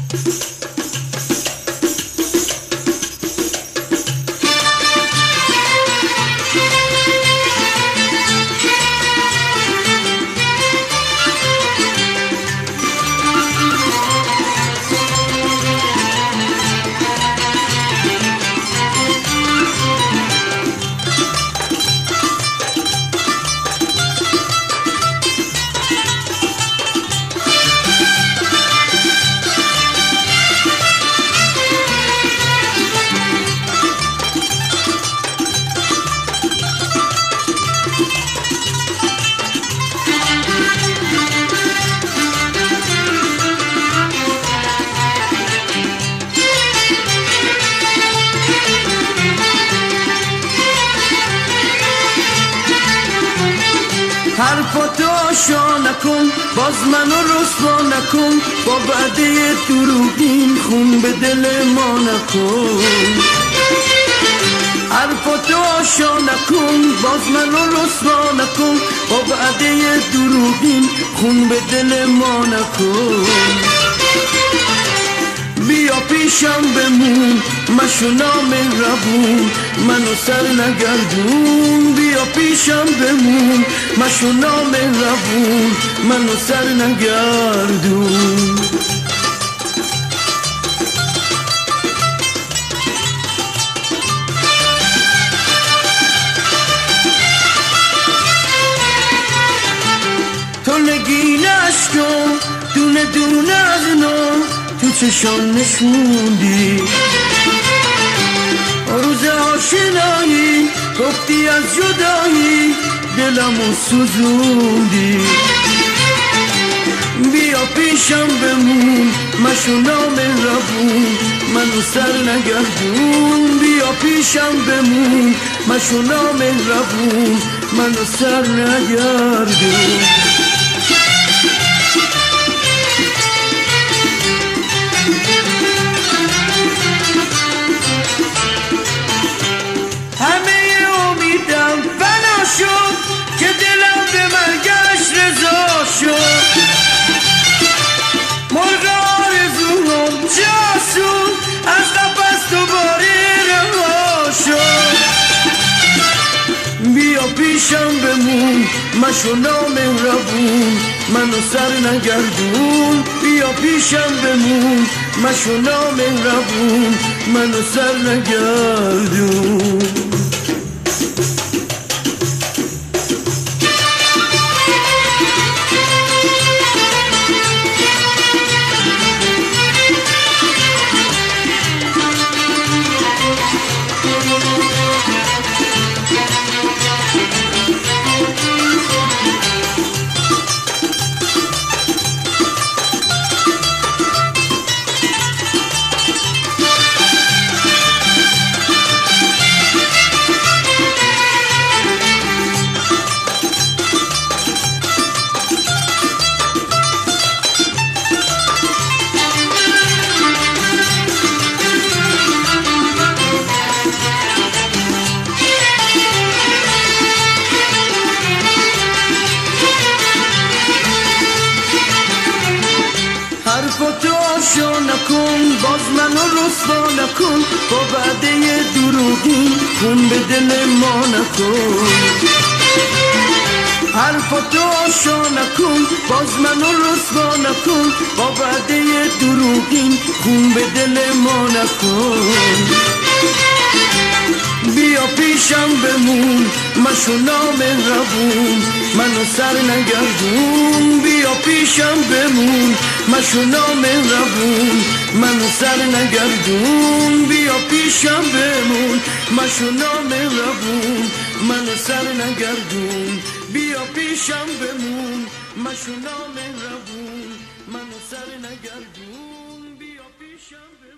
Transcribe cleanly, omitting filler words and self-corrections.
حرفاتاشو نکن، باز منو رسوا نکن، با وعده دروغین خون به دل ما نکن. حرفاتاشو نکن، باز منو رسوا نکن، با وعده دروغین خون به دل ما نکن. بیا پیشم بمون، مشو نامهربون، منو سر نگردون. بیا پیشم بمون، مشو نامهربون، منو سر نگردون. تو نگینش کن، دونه دونه از نو تو چشام نشوندی. روز آشنایی گفتی از جدایی دلمو سوزوندی. بیا پیشم بمون، مشو نامهربون، منو سر نگردون. بیا پیشم بمون، مشو نامهربون، منو سر نگردون. که دلم به مرگش رضا شد. مرغ آرزوام جاسون از قفس دوباره رها شد. بیا پیشم بمون، مشو نامهربون، منو سر نگردون. بیا پیشم بمون، مشو نامهربون، منو سر نگردون. حرفاتاشو نکن، باز منو رسوا نکن، با وعده دروغین خون به دل ما نکن. حرفاتاشو نکن، باز منو رسوا نکن، با وعده دروغین خون به دل ما نکن. بیا پیشم بمون، مشو نامهربون، منو سر نگردون. بیا پیشم بمون، مشو نامهربون، منو سر نگردون. بیا پیشم بمون، مشو نامهربون، منو سر نگردون. بیا پیشم بمون، مشو نامهربون، منو سر نگردون. بیا پیشم